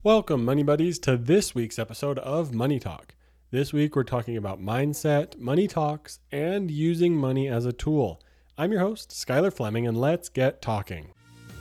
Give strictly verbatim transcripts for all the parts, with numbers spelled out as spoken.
Welcome, Money Buddies, to this week's episode of Money Talk. This week, we're talking about mindset, money talks, and using money as a tool. I'm your host, Skylar Fleming, and let's get talking.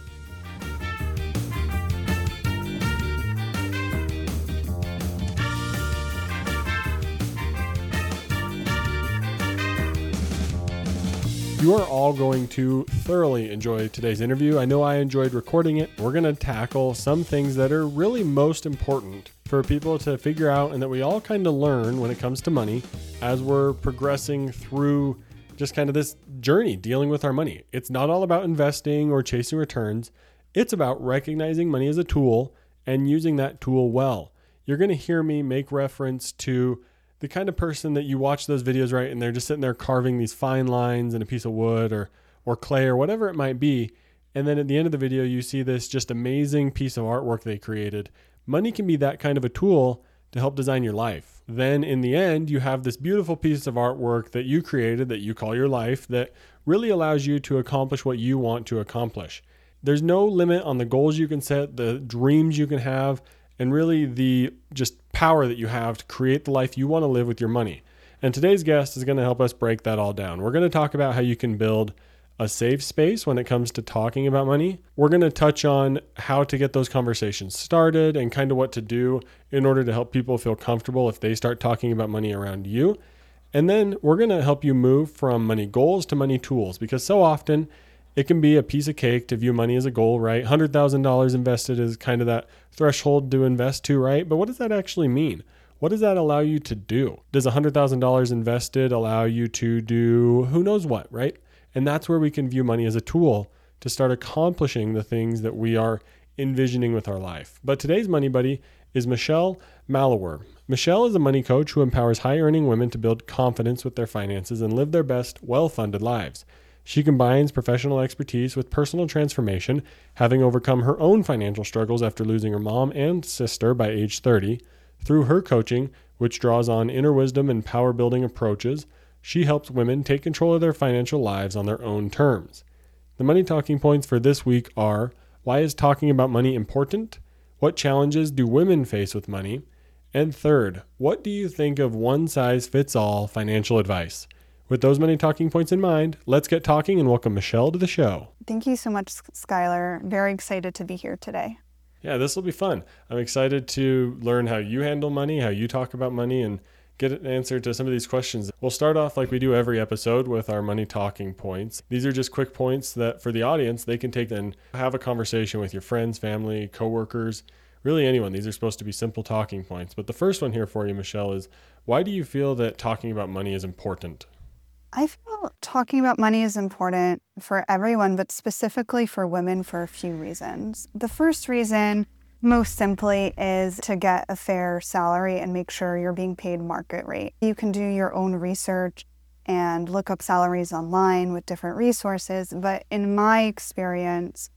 You are all going to thoroughly enjoy today's interview. I know I enjoyed recording it. We're going to tackle some things that are really most important for people to figure out and that we all kind of learn when it comes to money as we're progressing through just kind of this journey dealing with our money. It's not all about investing or chasing returns. It's about recognizing money as a tool and using that tool well. You're going to hear me make reference to the kind of person that you watch those videos, right? And they're just sitting there carving these fine lines in a piece of wood or, or clay or whatever it might be. And then at the end of the video, you see this just amazing piece of artwork they created. Money can be that kind of a tool to help design your life. Then in the end, you have this beautiful piece of artwork that you created that you call your life that really allows you to accomplish what you want to accomplish. There's no limit on the goals you can set, the dreams you can have, and really the just power that you have to create the life you want to live with your money. And today's guest is going to help us break that all down. We're going to talk about how you can build a safe space when it comes to talking about money. We're going to touch on how to get those conversations started and kind of what to do in order to help people feel comfortable if they start talking about money around you. And then we're going to help you move from money goals to money tools, because so often it can be a piece of cake to view money as a goal, right? one hundred thousand dollars invested is kind of that threshold to invest to, right? But what does that actually mean? What does that allow you to do? Does one hundred thousand dollars invested allow you to do who knows what, right? And that's where we can view money as a tool to start accomplishing the things that we are envisioning with our life. But today's money buddy is Michelle Malower. Michelle is a money coach who empowers high-earning women to build confidence with their finances and live their best, well-funded lives. She combines professional expertise with personal transformation, having overcome her own financial struggles after losing her mom and sister by age thirty. Through her coaching, which draws on inner wisdom and power-building approaches, she helps women take control of their financial lives on their own terms. The money talking points for this week are: why is talking about money important? What challenges do women face with money? And third, what do you think of one-size-fits-all financial advice? With those many talking points in mind, let's get talking and welcome Michelle to the show. Thank you so much, Skylar. Very excited to be here today. Yeah, this will be fun. I'm excited to learn how you handle money, how you talk about money, and get an answer to some of these questions. We'll start off like we do every episode with our money talking points. These are just quick points that for the audience, they can take and have a conversation with your friends, family, coworkers, really anyone. These are supposed to be simple talking points. But the first one here for you, Michelle, is why do you feel that talking about money is important? I feel talking about money is important for everyone, but specifically for women for a few reasons. The first reason, most simply, is to get a fair salary and make sure you're being paid market rate. You can do your own research and look up salaries online with different resources, but in my experience,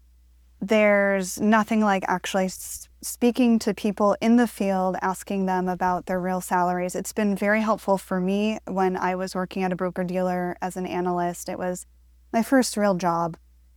there's nothing like actually speaking to people in the field, asking them about their real salaries. It's been very helpful for me when I was working at a broker-dealer as an analyst. It was my first real job.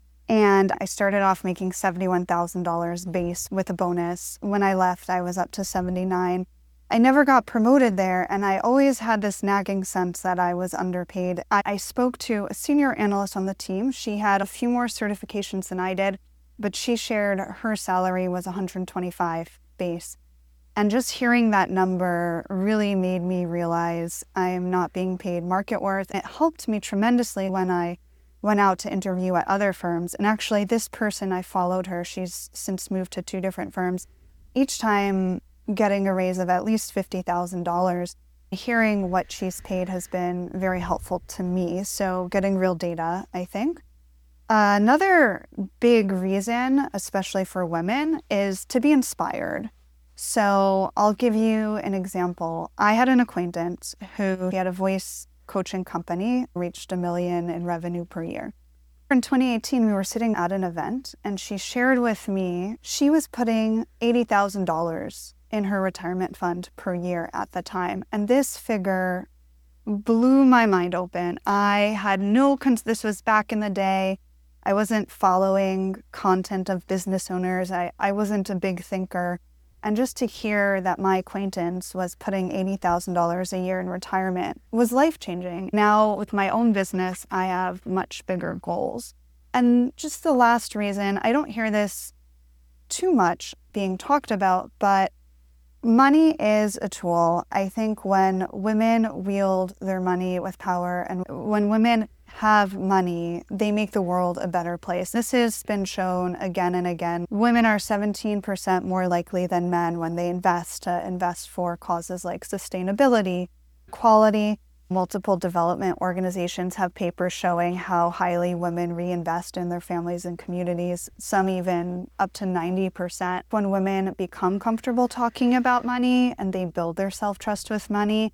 And I started off making seventy-one thousand dollars base with a bonus. When I left, I was up to seventy-nine. I never got promoted there, and I always had this nagging sense that I was underpaid. I, I spoke to a senior analyst on the team. She had a few more certifications than I did, but she shared her salary was one hundred twenty-five base. And just hearing that number really made me realize I am not being paid market worth. It helped me tremendously when I went out to interview at other firms. And actually, this person, I followed her. She's since moved to two different firms. Each time getting a raise of at least fifty thousand dollars. Hearing what she's paid has been very helpful to me. So getting real data, I think. Uh, another big reason, especially for women, is to be inspired. So I'll give you an example. I had an acquaintance who had a voice coaching company, reached a million in revenue per year. In twenty eighteen, we were sitting at an event, and she shared with me she was putting eighty thousand dollars in her retirement fund per year at the time. And this figure blew my mind open. I had no, cons- this was back in the day. I wasn't following content of business owners. I, I wasn't a big thinker. And just to hear that my acquaintance was putting eighty thousand dollars a year in retirement was life-changing. Now, with my own business, I have much bigger goals. And just the last reason, I don't hear this too much being talked about, but money is a tool. I think when women wield their money with power and when women have money, they make the world a better place. This has been shown again and again. Women are seventeen percent more likely than men when they invest to invest for causes like sustainability, equality. Multiple development organizations have papers showing how highly women reinvest in their families and communities, some even up to ninety percent. When women become comfortable talking about money and they build their self-trust with money,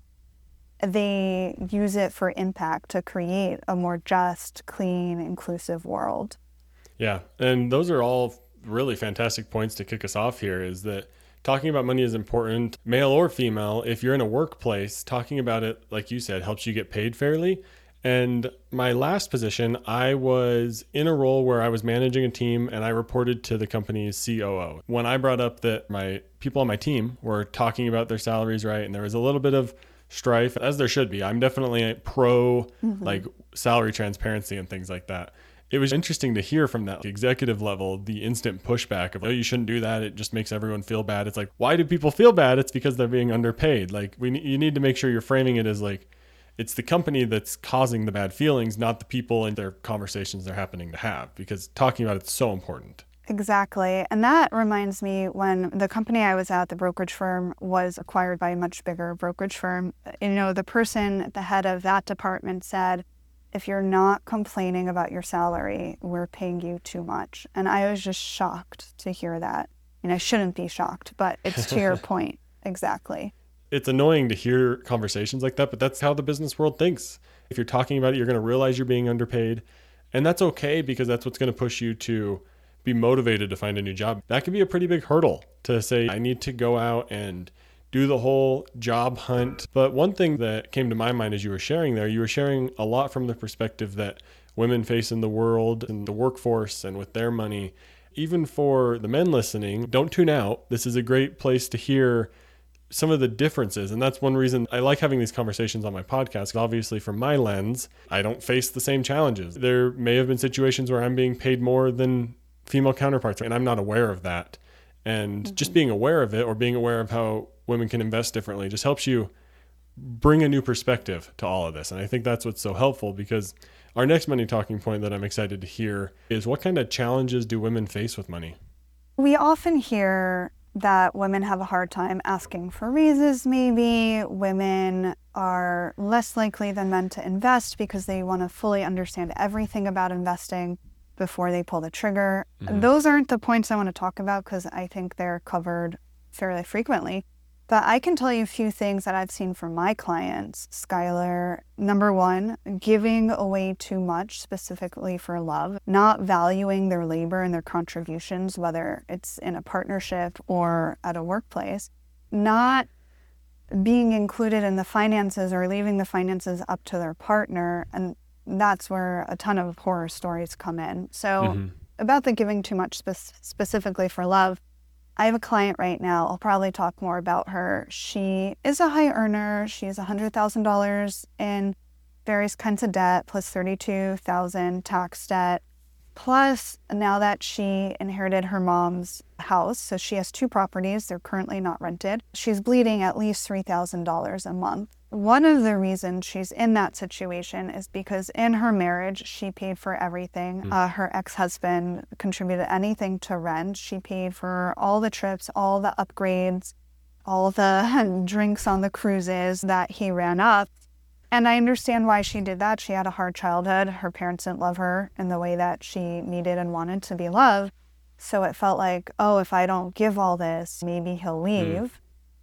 they use it for impact to create a more just, clean, inclusive world. Yeah, and those are all really fantastic points to kick us off here, is that talking about money is important, male or female. If you're in a workplace, talking about it, like you said, helps you get paid fairly. And my last position, I was in a role where I was managing a team and I reported to the company's C O O. When I brought up that my people on my team were talking about their salaries right, and there was a little bit of strife, as there should be. I'm definitely a pro mm-hmm. like salary transparency and things like that. It was interesting to hear from that executive level, the instant pushback of, oh, you shouldn't do that. It just makes everyone feel bad. It's like, why do people feel bad? It's because they're being underpaid. Like we, you need to make sure you're framing it as like, it's the company that's causing the bad feelings, not the people and their conversations they're happening to have, because talking about it's so important. Exactly. And that reminds me when the company I was at, the brokerage firm, was acquired by a much bigger brokerage firm. You know, the person at the head of that department said, if you're not complaining about your salary, we're paying you too much. And I was just shocked to hear that. And I shouldn't be shocked, but it's to your point. Exactly. It's annoying to hear conversations like that, but that's how the business world thinks. If you're talking about it, you're going to realize you're being underpaid. And that's okay, because that's what's going to push you to be motivated to find a new job. That can be a pretty big hurdle to say, I need to go out and do the whole job hunt. But one thing that came to my mind as you were sharing there, you were sharing a lot from the perspective that women face in the world and the workforce and with their money. Even for the men listening, don't tune out. This is a great place to hear some of the differences. And that's one reason I like having these conversations on my podcast. Obviously, from my lens, I don't face the same challenges. There may have been situations where I'm being paid more than female counterparts, and I'm not aware of that. And mm-hmm. just being aware of it, or being aware of how women can invest differently, just helps you bring a new perspective to all of this. And I think that's what's so helpful, because our next money talking point that I'm excited to hear is, what kind of challenges do women face with money? We often hear that women have a hard time asking for raises, maybe. Women are less likely than men to invest because they want to fully understand everything about investing before they pull the trigger. Mm-hmm. Those aren't the points I want to talk about, because I think they're covered fairly frequently. But I can tell you a few things that I've seen from my clients. Skylar, number one, giving away too much specifically for love, not valuing their labor and their contributions, whether it's in a partnership or at a workplace, not being included in the finances or leaving the finances up to their partner. And that's where a ton of horror stories come in. So mm-hmm. about the giving too much spe- specifically for love, I have a client right now. I'll probably talk more about her. She is a high earner. She has one hundred thousand dollars in various kinds of debt, plus thirty-two thousand dollars tax debt. Plus, now that she inherited her mom's house, so she has two properties. They're currently not rented. She's bleeding at least three thousand dollars a month. One of the reasons she's in that situation is because in her marriage, she paid for everything. Mm. Uh, her ex-husband contributed anything to rent. She paid for all the trips, all the upgrades, all the drinks on the cruises that he ran up. And I understand why she did that. She had a hard childhood. Her parents didn't love her in the way that she needed and wanted to be loved. So it felt like, oh, if I don't give all this, maybe he'll leave. Mm.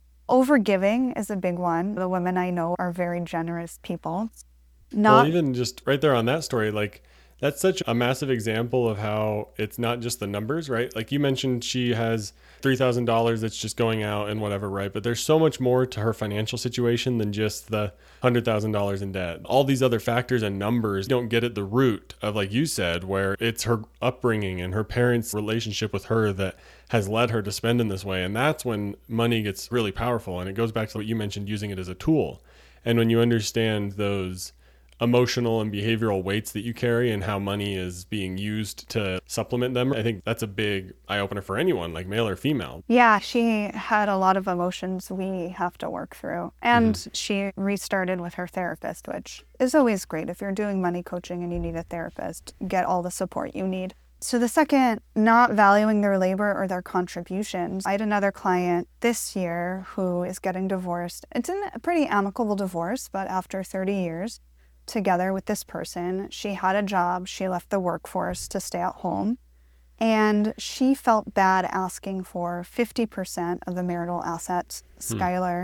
Overgiving is a big one. The women I know are very generous people. Not well, even just right there on that story, like That's such a massive example of how it's not just the numbers, right? Like you mentioned, she has three thousand dollars that's just going out and whatever, right? But there's so much more to her financial situation than just the one hundred thousand dollars in debt. All these other factors and numbers don't get at the root of, like you said, where it's her upbringing and her parents' relationship with her that has led her to spend in this way. And that's when money gets really powerful. And it goes back to what you mentioned, using it as a tool. And when you understand those emotional and behavioral weights that you carry and how money is being used to supplement them, I think that's a big eye-opener for anyone, like male or female. Yeah, she had a lot of emotions we have to work through. And mm-hmm. she restarted with her therapist, which is always great. If you're doing money coaching and you need a therapist, get all the support you need. So the second, not valuing their labor or their contributions. I had another client this year who is getting divorced. It's a pretty amicable divorce, but after thirty years, together with this person, she had a job, she left the workforce to stay at home, and she felt bad asking for fifty percent of the marital assets. Hmm. Skylar,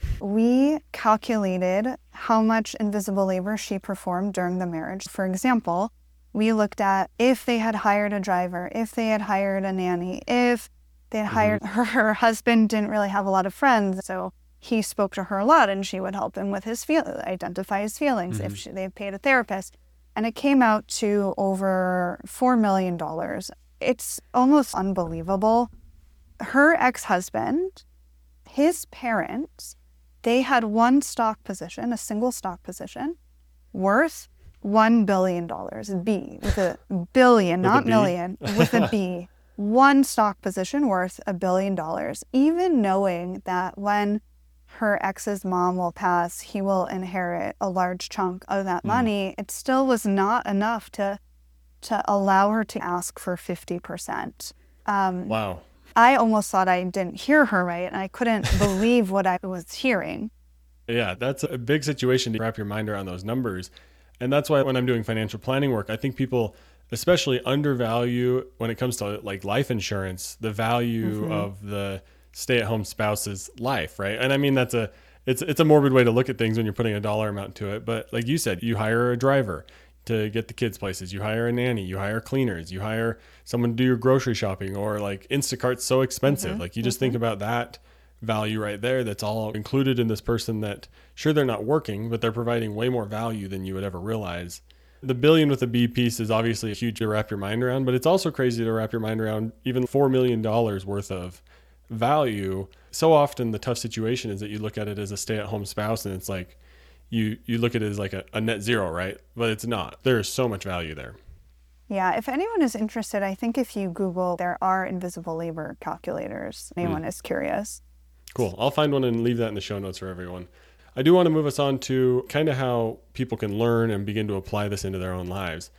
we calculated how much invisible labor she performed during the marriage. For example, we looked at if they had hired a driver, if they had hired a nanny, if they had mm-hmm. hired her, her husband didn't really have a lot of friends, so he spoke to her a lot and she would help him with his feel, identify his feelings mm-hmm. if she, they paid a therapist. And it came out to over four million dollars. It's almost unbelievable. Her ex-husband, his parents, they had one stock position, a single stock position, worth one billion dollars, B, with a billion, not million, with a B. One stock position worth a billion dollars. Even knowing that when her ex's mom will pass, he will inherit a large chunk of that mm. money, it still was not enough to to allow her to ask for fifty percent. Um, wow. I almost thought I didn't hear her right, and I couldn't believe what I was hearing. Yeah, that's a big situation to wrap your mind around those numbers. And that's why when I'm doing financial planning work, I think people especially undervalue, when it comes to like life insurance, the value mm-hmm. of the stay-at-home spouse's life, right? And I mean, that's a it's it's a morbid way to look at things when you're putting a dollar amount to it. But like you said, you hire a driver to get the kids places, you hire a nanny, you hire cleaners, you hire someone to do your grocery shopping, or like Instacart's so expensive. Mm-hmm. Like you just mm-hmm. think about that value right there. That's all included in this person that, sure, they're not working, but they're providing way more value than you would ever realize. The billion with a B piece is obviously huge to wrap your mind around, but it's also crazy to wrap your mind around even four million dollars worth of value. So often the tough situation is that you look at it as a stay-at-home spouse and it's like, you, you look at it as like a, a net zero, right? But it's not. There is so much value there. Yeah, if anyone is interested, I think if you Google, there are invisible labor calculators. Anyone mm. is curious. Cool. I'll find one and leave that in the show notes for everyone. I do want to move us on to kind of how people can learn and begin to apply this into their own lives.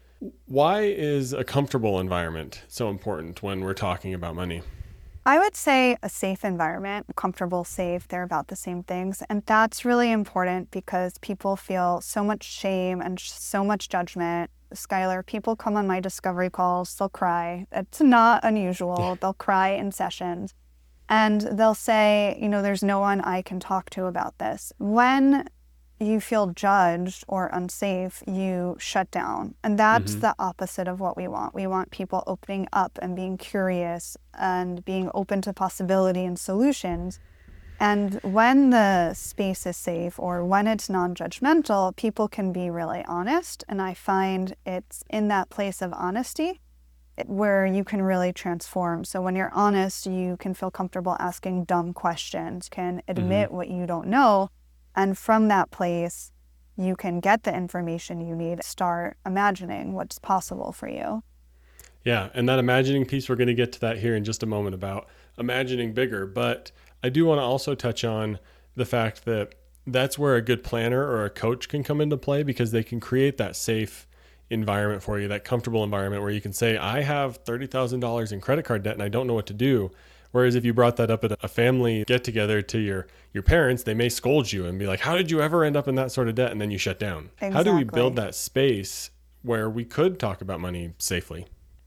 Why is a comfortable environment so important when we're talking about money? I would say a safe environment, comfortable, safe, they're about the same things. And that's really important because people feel so much shame and so much judgment. Skylar, people come on my discovery calls, they'll cry. It's not unusual. They'll cry in sessions. And they'll say, you know, there's no one I can talk to about this. When you feel judged or unsafe, you shut down. And that's mm-hmm. the opposite of what we want. We want people opening up and being curious and being open to possibility and solutions. And when the space is safe or when it's non-judgmental, people can be really honest. And I find it's in that place of honesty where you can really transform. So when you're honest, you can feel comfortable asking dumb questions, can admit mm-hmm. what you don't know. And from that place, you can get the information you need, start imagining what's possible for you. Yeah, and that imagining piece, we're going to get to that here in just a moment about imagining bigger. But I do want to also touch on the fact that that's where a good planner or a coach can come into play, because they can create that safe environment for you, that comfortable environment where you can say, I have thirty thousand dollars in credit card debt and I don't know what to do. Whereas if you brought that up at a family get together to your, your parents, they may scold you and be like, how did you ever end up in that sort of debt? And then you shut down. Exactly. How do we build that space where we could talk about money safely?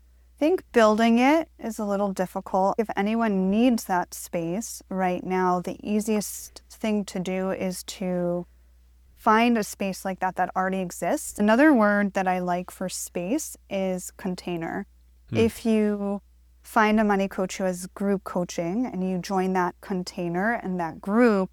I think building it is a little difficult. If anyone needs that space right now, the easiest thing to do is to find a space like that that already exists. Another word that I like for space is container. Hmm. If you find a money coach who has group coaching and you join that container and that group,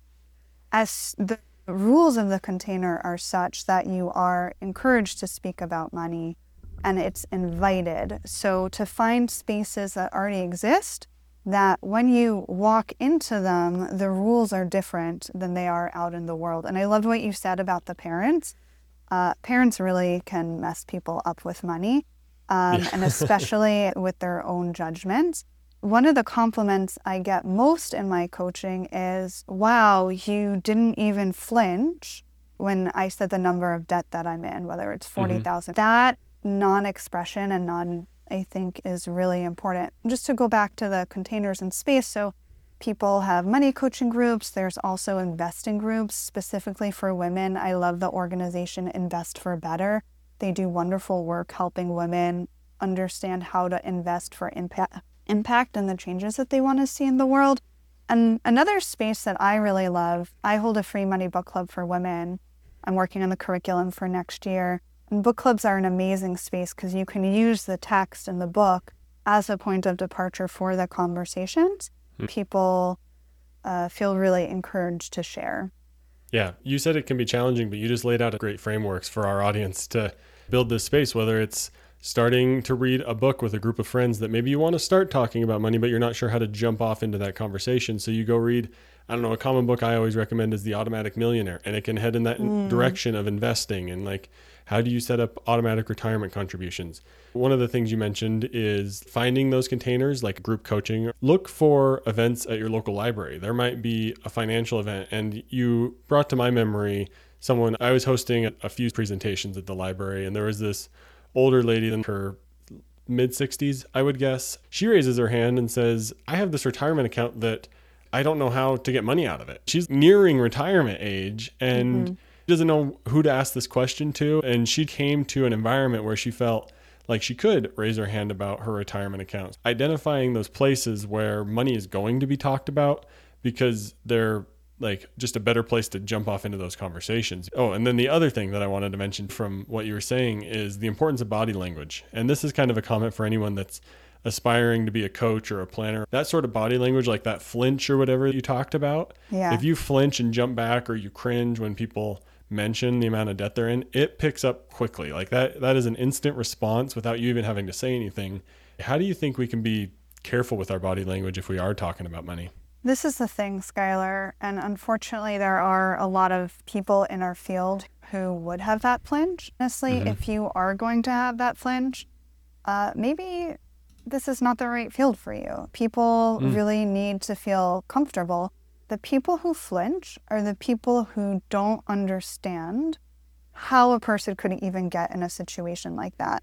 as the rules of the container are such that you are encouraged to speak about money and it's invited. So to find spaces that already exist, that when you walk into them, the rules are different than they are out in the world. And I loved what you said about the parents. Uh, parents really can mess people up with money, um, yeah. and especially with their own judgments. One of the compliments I get most in my coaching is, wow, you didn't even flinch when I said the number of debt that I'm in, whether it's forty thousand. Mm-hmm. That non-expression and non, I think, is really important. Just to go back to the containers and space, so people have money coaching groups. There's also investing groups specifically for women. I love the organization Invest for Better. They do wonderful work helping women understand how to invest for impact. impact and the changes that they want to see in the world. And another space that I really love, I hold a free money book club for women. I'm working on the curriculum for next year. And book clubs are an amazing space because you can use the text in the book as a point of departure for the conversations. Hmm. People uh, feel really encouraged to share. Yeah, you said it can be challenging, but you just laid out great frameworks for our audience to build this space, whether it's starting to read a book with a group of friends that maybe you want to start talking about money, but you're not sure how to jump off into that conversation. So you go read, I don't know, a common book I always recommend is The Automatic Millionaire, and it can head in that mm. direction of investing and like, how do you set up automatic retirement contributions? One of the things you mentioned is finding those containers like group coaching. Look for events at your local library. There might be a financial event, and you brought to my memory someone, I was hosting a few presentations at the library, and there was this older lady in her mid sixties, I would guess. She raises her hand and says, I have this retirement account that I don't know how to get money out of it. She's nearing retirement age and mm-hmm. doesn't know who to ask this question to. And she came to an environment where she felt like she could raise her hand about her retirement accounts. Identifying those places where money is going to be talked about because they're like just a better place to jump off into those conversations. Oh, and then the other thing that I wanted to mention from what you were saying is the importance of body language. And this is kind of a comment for anyone that's aspiring to be a coach or a planner. That sort of body language, like that flinch or whatever you talked about. Yeah. If you flinch and jump back or you cringe when people mention the amount of debt they're in, it picks up quickly. Like that, that is an instant response without you even having to say anything. How do you think we can be careful with our body language if we are talking about money? This is the thing, Skylar, and unfortunately there are a lot of people in our field who would have that flinch. Honestly, mm-hmm. if you are going to have that flinch, uh, maybe this is not the right field for you. People mm. really need to feel comfortable. The people who flinch are the people who don't understand how a person could even get in a situation like that.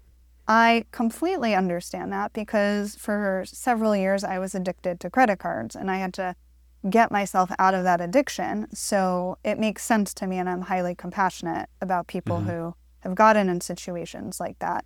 I completely understand that because for several years I was addicted to credit cards and I had to get myself out of that addiction. So it makes sense to me, and I'm highly compassionate about people mm-hmm. who have gotten in situations like that.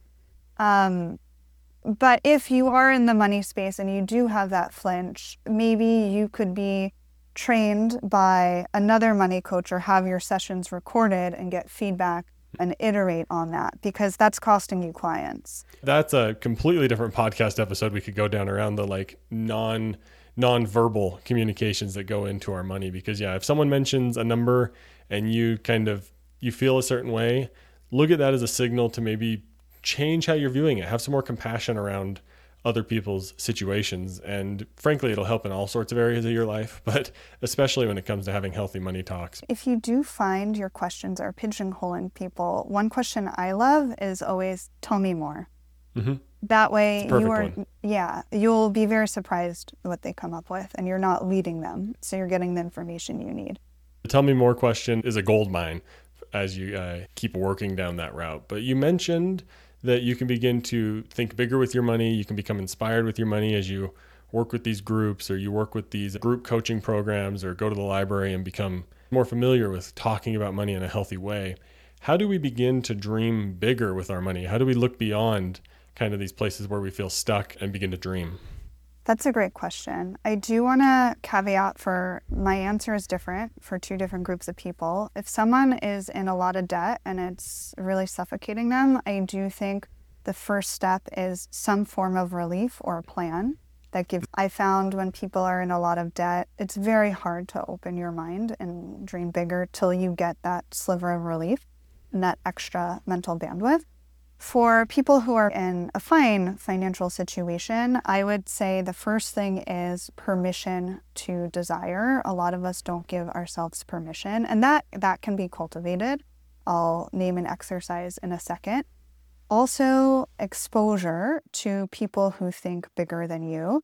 Um, but if you are in the money space and you do have that flinch, maybe you could be trained by another money coach or have your sessions recorded and get feedback and iterate on that, because that's costing you clients. That's a completely different podcast episode we could go down around the like non non-verbal communications that go into our money. Because yeah, if someone mentions a number and you kind of, you feel a certain way, look at that as a signal to maybe change how you're viewing it. Have some more compassion around other people's situations. And frankly, it'll help in all sorts of areas of your life, but especially when it comes to having healthy money talks. If you do find your questions are pigeonholing people, one question I love is always, tell me more. Mm-hmm. That way you are, one. yeah, you'll be very surprised what they come up with, and you're not leading them. So you're getting the information you need. The tell me more question is a gold mine as you uh, keep working down that route. But you mentioned that you can begin to think bigger with your money. You can become inspired with your money as you work with these groups, or you work with these group coaching programs, or go to the library and become more familiar with talking about money in a healthy way. How do we begin to dream bigger with our money? How do we look beyond kind of these places where we feel stuck and begin to dream? That's a great question. I do want to caveat for my answer is different for two different groups of people. If someone is in a lot of debt and it's really suffocating them, I do think the first step is some form of relief or a plan that gives. I found when people are in a lot of debt, it's very hard to open your mind and dream bigger till you get that sliver of relief and that extra mental bandwidth. For people who are in a fine financial situation, I would say the first thing is permission to desire. A lot of us don't give ourselves permission, and that, that can be cultivated. I'll name an exercise in a second. Also, exposure to people who think bigger than you,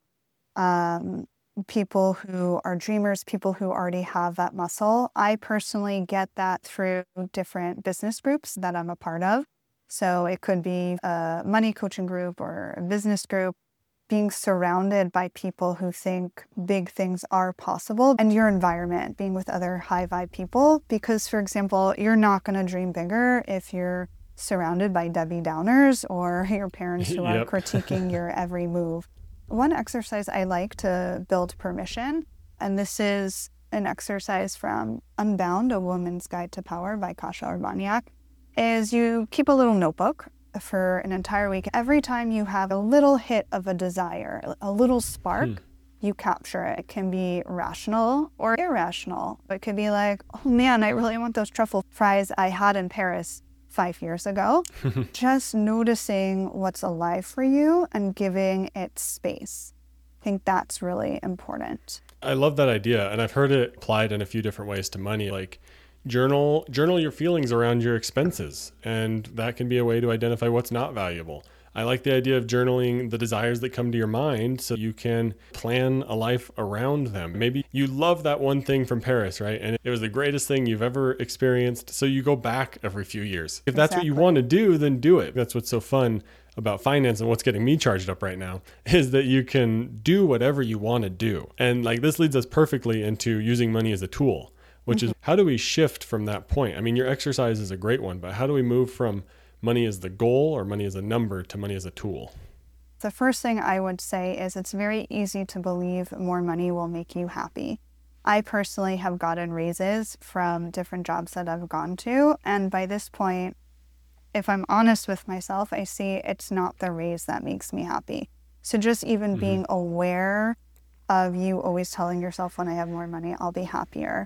um, people who are dreamers, people who already have that muscle. I personally get that through different business groups that I'm a part of. So it could be a money coaching group or a business group, being surrounded by people who think big things are possible, and your environment, being with other high vibe people. Because, for example, you're not going to dream bigger if you're surrounded by Debbie Downers or your parents who Yep. are critiquing your every move. One exercise I like to build permission, and this is an exercise from Unbound, A Woman's Guide to Power by Kasia Urbaniak, is you keep a little notebook for an entire week. Every time you have a little hit of a desire, a little spark, hmm. you capture it. It can be rational or irrational. It could be like, oh man, I really want those truffle fries I had in Paris five years ago. Just noticing what's alive for you and giving it space. I think that's really important. I love that idea. And I've heard it applied in a few different ways to money. Like, Journal journal your feelings around your expenses, and that can be a way to identify what's not valuable. I like the idea of journaling the desires that come to your mind so you can plan a life around them. Maybe you love that one thing from Paris, right? And it was the greatest thing you've ever experienced, so you go back every few years. If that's exactly what you want to do, then do it. That's what's so fun about finance, and what's getting me charged up right now is that you can do whatever you want to do. And like this leads us perfectly into using money as a tool. Which is, how do we shift from that point? I mean, your exercise is a great one, but how do we move from money as the goal or money as a number to money as a tool? The first thing I would say is it's very easy to believe more money will make you happy. I personally have gotten raises from different jobs that I've gone to. And by this point, if I'm honest with myself, I see it's not the raise that makes me happy. So just even mm-hmm. being aware of you always telling yourself, when I have more money, I'll be happier.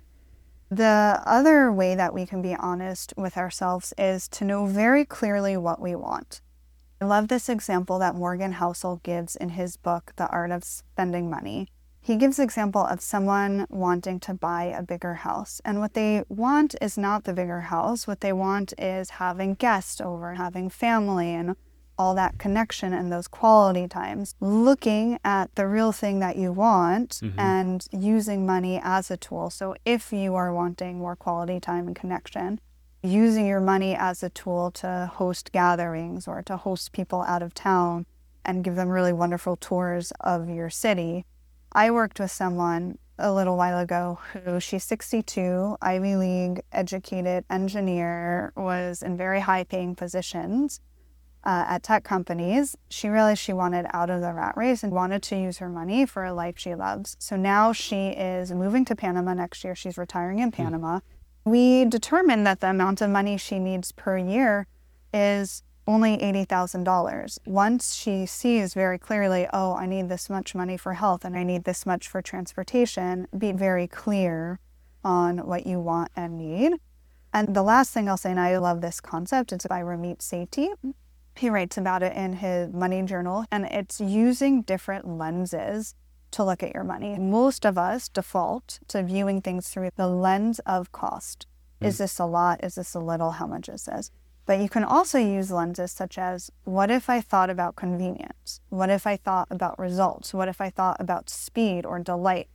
The other way that we can be honest with ourselves is to know very clearly what we want. I love this example that Morgan Housel gives in his book, The Art of Spending Money. He gives an example of someone wanting to buy a bigger house. And what they want is not the bigger house. What they want is having guests over, having family, and all that connection and those quality times. Looking at the real thing that you want mm-hmm. and using money as a tool. So if you are wanting more quality time and connection, using your money as a tool to host gatherings or to host people out of town and give them really wonderful tours of your city. I worked with someone a little while ago who, she's sixty-two, Ivy League educated engineer, was in very high paying positions Uh, at tech companies. She realized she wanted out of the rat race and wanted to use her money for a life she loves. So now she is moving to Panama next year. She's retiring in Panama. Mm. We determined that the amount of money she needs per year is only eighty thousand dollars. Once she sees very clearly, oh, I need this much money for health and I need this much for transportation, be very clear on what you want and need. And the last thing I'll say, and I love this concept, it's by Ramit Sethi. He writes about it in his money journal, and it's using different lenses to look at your money. Most of us default to viewing things through the lens of cost. Mm. Is this a lot? Is this a little? How much is this? But you can also use lenses such as, what if I thought about convenience? What if I thought about results? What if I thought about speed or delight?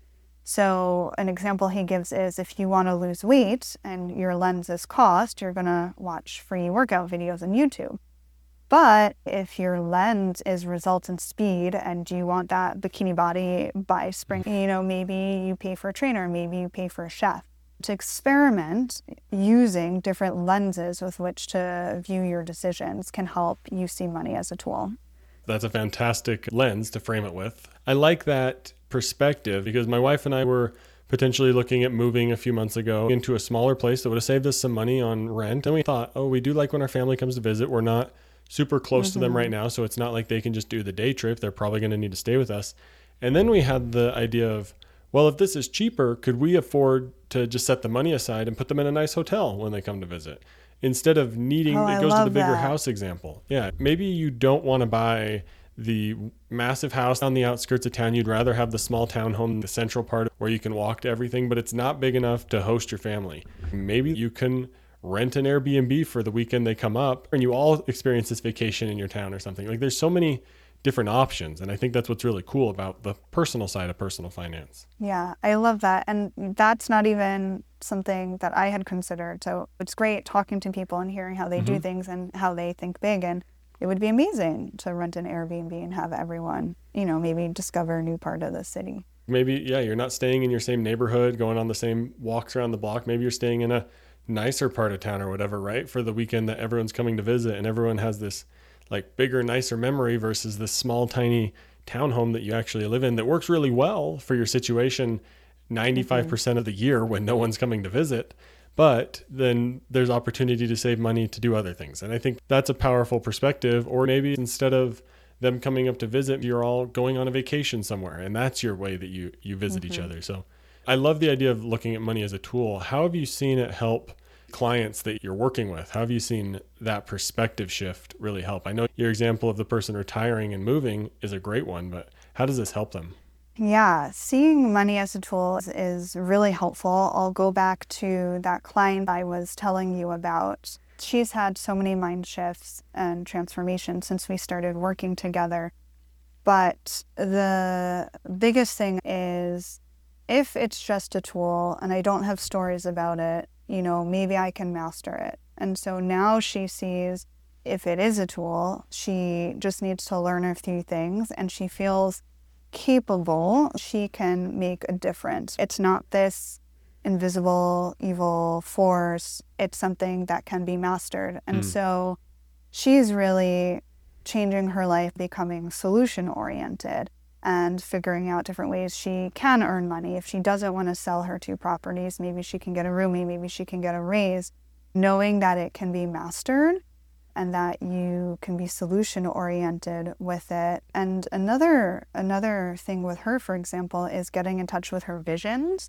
So an example he gives is, if you want to lose weight and your lens is cost, you're going to watch free workout videos on YouTube. But if your lens is results and speed and you want that bikini body by spring, you know, maybe you pay for a trainer, maybe you pay for a chef. To experiment using different lenses with which to view your decisions can help you see money as a tool. That's a fantastic lens to frame it with. I like that perspective because my wife and I were potentially looking at moving a few months ago into a smaller place that would have saved us some money on rent. And we thought, oh, we do like when our family comes to visit. We're not super close mm-hmm. to them right now, so it's not like they can just do the day trip. They're probably going to need to stay with us. And then we had the idea of, well, if this is cheaper, could we afford to just set the money aside and put them in a nice hotel when they come to visit? Instead of needing, oh, it I goes to the bigger that. house example. Yeah, maybe you don't want to buy the massive house on the outskirts of town. You'd rather have the small town home in the central part where you can walk to everything, but it's not big enough to host your family. Maybe you can rent an Airbnb for the weekend they come up and you all experience this vacation in your town or something. Like there's so many different options. And I think that's what's really cool about the personal side of personal finance. Yeah, I love that. And that's not even something that I had considered. So it's great talking to people and hearing how they mm-hmm. do things and how they think big. And it would be amazing to rent an Airbnb and have everyone, you know, maybe discover a new part of the city. Maybe, yeah, you're not staying in your same neighborhood, going on the same walks around the block. Maybe you're staying in a nicer part of town or whatever, right? For the weekend that everyone's coming to visit and everyone has this like bigger, nicer memory versus this small, tiny townhome that you actually live in that works really well for your situation ninety-five percent mm-hmm. of the year when no one's coming to visit. But then there's opportunity to save money to do other things. And I think that's a powerful perspective. Or maybe instead of them coming up to visit, you're all going on a vacation somewhere. And that's your way that you, you visit mm-hmm. each other. So I love the idea of looking at money as a tool. How have you seen it help clients that you're working with? How have you seen that perspective shift really help? I know your example of the person retiring and moving is a great one, but how does this help them? Yeah, seeing money as a tool is, is really helpful. I'll go back to that client I was telling you about. She's had so many mind shifts and transformations since we started working together. But the biggest thing is if it's just a tool and I don't have stories about it, you know, maybe I can master it. And so now she sees if it is a tool, she just needs to learn a few things and she feels capable. She can make a difference. It's not this invisible, evil force. It's something that can be mastered. And mm. so she's really changing her life, becoming solution oriented and figuring out different ways she can earn money. If she doesn't want to sell her two properties, maybe she can get a roomie, maybe she can get a raise, knowing that it can be mastered and that you can be solution oriented with it. And another another thing with her, for example, is getting in touch with her visions.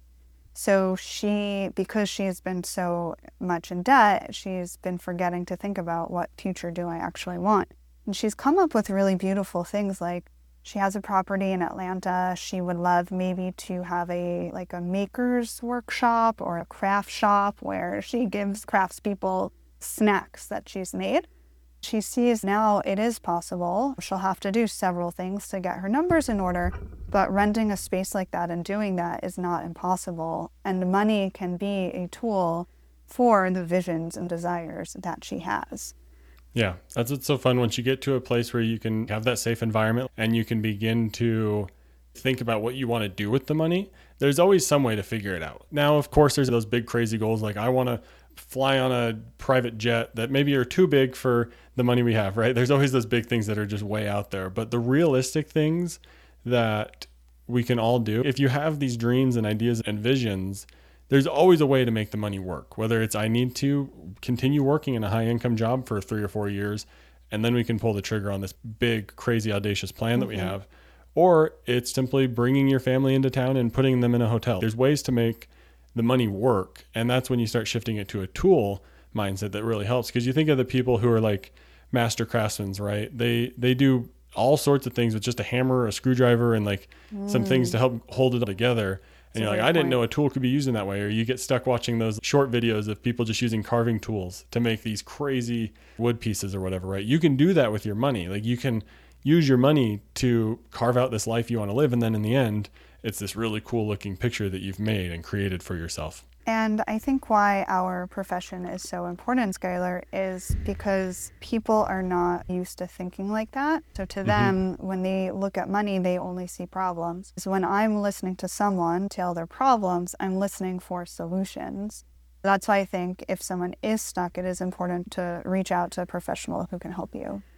So she, because she has been so much in debt, she's been forgetting to think about what future do I actually want. And she's come up with really beautiful things like she has a property in Atlanta. She would love maybe to have a like a maker's workshop or a craft shop where she gives craftspeople snacks that she's made. She sees now it is possible. She'll have to do several things to get her numbers in order, but renting a space like that and doing that is not impossible. And money can be a tool for the visions and desires that she has. Yeah, that's what's so fun once you get to a place where you can have that safe environment and you can begin to think about what you want to do with the money. There's always some way to figure it out. Now, of course, there's those big crazy goals like I want to fly on a private jet that maybe are too big for the money we have, right? There's always those big things that are just way out there. But the realistic things that we can all do, if you have these dreams and ideas and visions, there's always a way to make the money work, whether it's I need to continue working in a high income job for three or four years, and then we can pull the trigger on this big, crazy, audacious plan mm-hmm. that we have, or it's simply bringing your family into town and putting them in a hotel. There's ways to make the money work, and that's when you start shifting it to a tool mindset that really helps. Because you think of the people who are like master craftsmen, right? They they do all sorts of things with just a hammer, a screwdriver, and like mm. some things to help hold it all together. And you're like, I didn't know a tool could be used in that way. Or you get stuck watching those short videos of people just using carving tools to make these crazy wood pieces or whatever, right? You can do that with your money. Like you can use your money to carve out this life you want to live. And then in the end, it's this really cool looking picture that you've made and created for yourself. And I think why our profession is so important, Skylar, is because people are not used to thinking like that. So to mm-hmm. them, when they look at money, they only see problems. So when I'm listening to someone tell their problems, I'm listening for solutions. That's why I think if someone is stuck, it is important to reach out to a professional who can help you.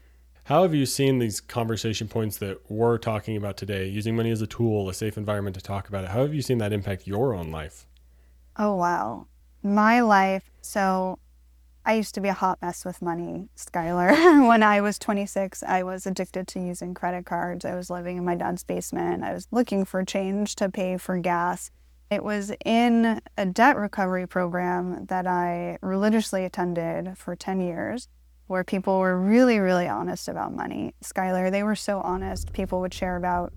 How have you seen these conversation points that we're talking about today, using money as a tool, a safe environment to talk about it? How have you seen that impact your own life? Oh, wow. My life. So I used to be a hot mess with money, Skylar. When I was twenty-six, I was addicted to using credit cards. I was living in my dad's basement. I was looking for change to pay for gas. It was in a debt recovery program that I religiously attended for ten years, where people were really, really honest about money. Skylar, they were so honest. People would share about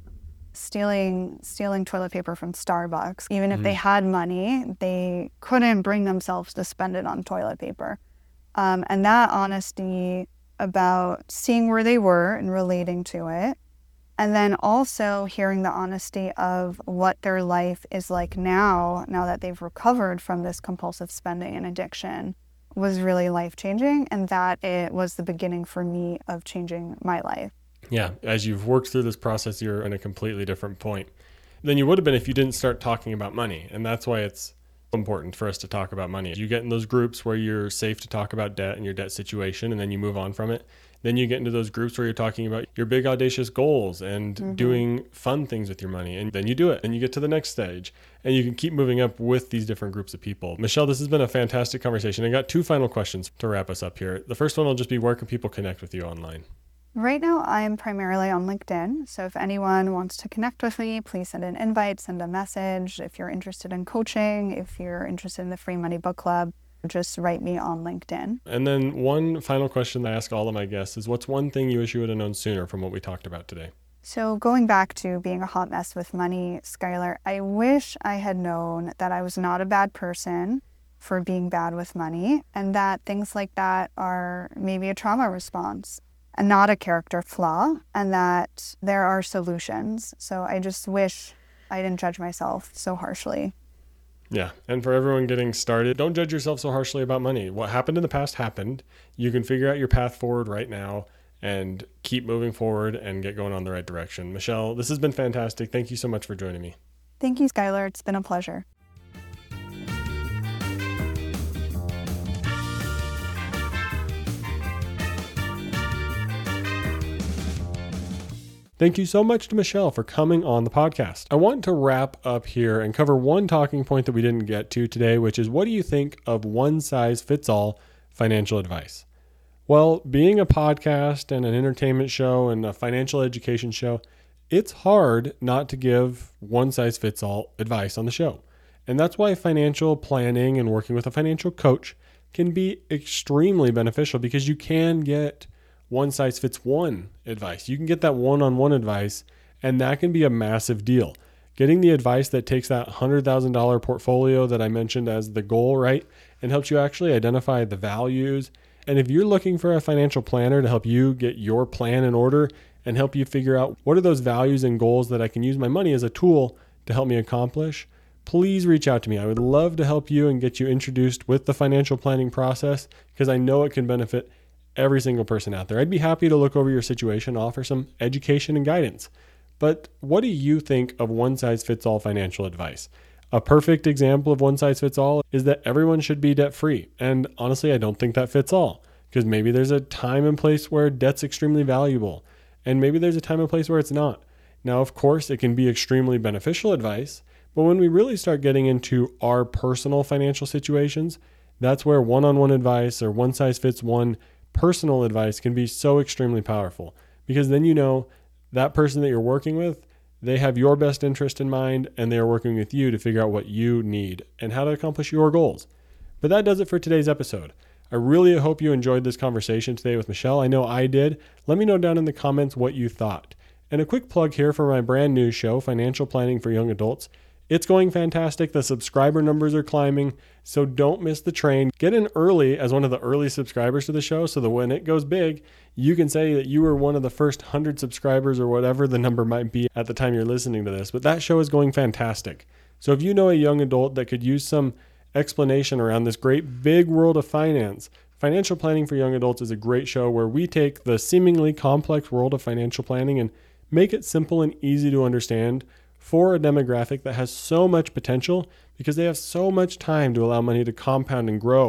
stealing stealing toilet paper from Starbucks. Even if mm-hmm. they had money, they couldn't bring themselves to spend it on toilet paper. Um, and that honesty about seeing where they were and relating to it. And then also hearing the honesty of what their life is like now, now that they've recovered from this compulsive spending and addiction, was really life-changing. And that it was the beginning for me of changing my life. Yeah, as you've worked through this process, you're in a completely different point than you would have been if you didn't start talking about money. And that's why it's important for us to talk about money. You get in those groups where you're safe to talk about debt and your debt situation, and then you move on from it. Then you get into those groups where you're talking about your big audacious goals and mm-hmm. doing fun things with your money. And then you do it and you get to the next stage, and you can keep moving up with these different groups of people. Michelle, this has been a fantastic conversation. I got two final questions to wrap us up here. The first one will just be, where can people connect with you online? Right now, I'm primarily on LinkedIn. So if anyone wants to connect with me, please send an invite, send a message. If you're interested in coaching, if you're interested in the Free Money Book Club, just write me on LinkedIn. And then one final question I ask all of my guests is, what's one thing you wish you would have known sooner from what we talked about today? So going back to being a hot mess with money, Skylar, I wish I had known that I was not a bad person for being bad with money, and that things like that are maybe a trauma response and not a character flaw, and that there are solutions. So I just wish I didn't judge myself so harshly. Yeah. And for everyone getting started, don't judge yourself so harshly about money. What happened in the past happened. You can figure out your path forward right now and keep moving forward and get going on the right direction. Michelle, this has been fantastic. Thank you so much for joining me. Thank you, Skylar. It's been a pleasure. Thank you so much to Michelle for coming on the podcast. I want to wrap up here and cover one talking point that we didn't get to today, which is, what do you think of one-size-fits-all financial advice? Well, being a podcast and an entertainment show and a financial education show, it's hard not to give one-size-fits-all advice on the show. And that's why financial planning and working with a financial coach can be extremely beneficial, because you can get one size fits one advice. You can get that one-on-one advice, and that can be a massive deal. Getting the advice that takes that one hundred thousand dollars portfolio that I mentioned as the goal, right, and helps you actually identify the values. And if you're looking for a financial planner to help you get your plan in order and help you figure out what are those values and goals that I can use my money as a tool to help me accomplish, please reach out to me. I would love to help you and get you introduced with the financial planning process, because I know it can benefit every single person out there. I'd be happy to look over your situation, offer some education and guidance. But what do you think of one-size-fits-all financial advice? A perfect example of one-size-fits-all is that everyone should be debt-free. And honestly, I don't think that fits all, because maybe there's a time and place where debt's extremely valuable, and maybe there's a time and place where it's not. Now, of course, it can be extremely beneficial advice, but when we really start getting into our personal financial situations, that's where one-on-one advice or one-size-fits-one personal advice can be so extremely powerful, because then you know that person that you're working with, they have your best interest in mind, and they are working with you to figure out what you need and how to accomplish your goals. But that does it for today's episode. I really hope you enjoyed this conversation today with Michelle. I know I did. Let me know down in the comments what you thought. And a quick plug here for my brand new show, Financial Planning for Young Adults. It's going fantastic. The subscriber numbers are climbing, so don't miss the train. Get in early as one of the early subscribers to the show, so that when it goes big, you can say that you were one of the first one hundred subscribers, or whatever the number might be at the time you're listening to this. But that show is going fantastic. So if you know a young adult that could use some explanation around this great big world of finance, Financial Planning for Young Adults is a great show where we take the seemingly complex world of financial planning and make it simple and easy to understand for a demographic that has so much potential, because they have so much time to allow money to compound and grow.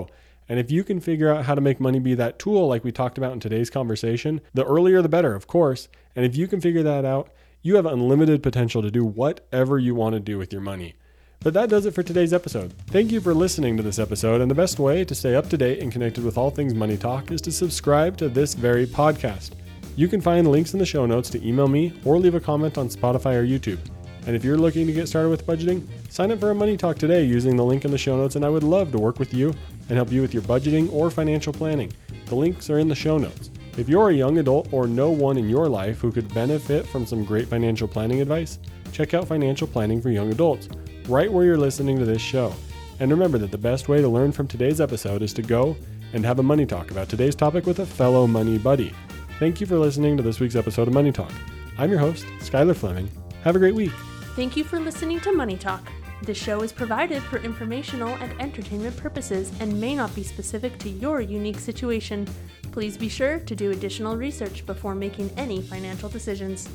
And if you can figure out how to make money be that tool like we talked about in today's conversation, the earlier the better, of course. And if you can figure that out, you have unlimited potential to do whatever you want to do with your money. But that does it for today's episode. Thank you for listening to this episode, and the best way to stay up to date and connected with all things Money Talk is to subscribe to this very podcast. You can find links in the show notes to email me or leave a comment on Spotify or YouTube. And if you're looking to get started with budgeting, sign up for a Money Talk today using the link in the show notes, and I would love to work with you and help you with your budgeting or financial planning. The links are in the show notes. If you're a young adult or know one in your life who could benefit from some great financial planning advice, check out Financial Planning for Young Adults, right where you're listening to this show. And remember that the best way to learn from today's episode is to go and have a Money Talk about today's topic with a fellow money buddy. Thank you for listening to this week's episode of Money Talk. I'm your host, Skylar Fleming. Have a great week. Thank you for listening to Money Talk. This show is provided for informational and entertainment purposes and may not be specific to your unique situation. Please be sure to do additional research before making any financial decisions.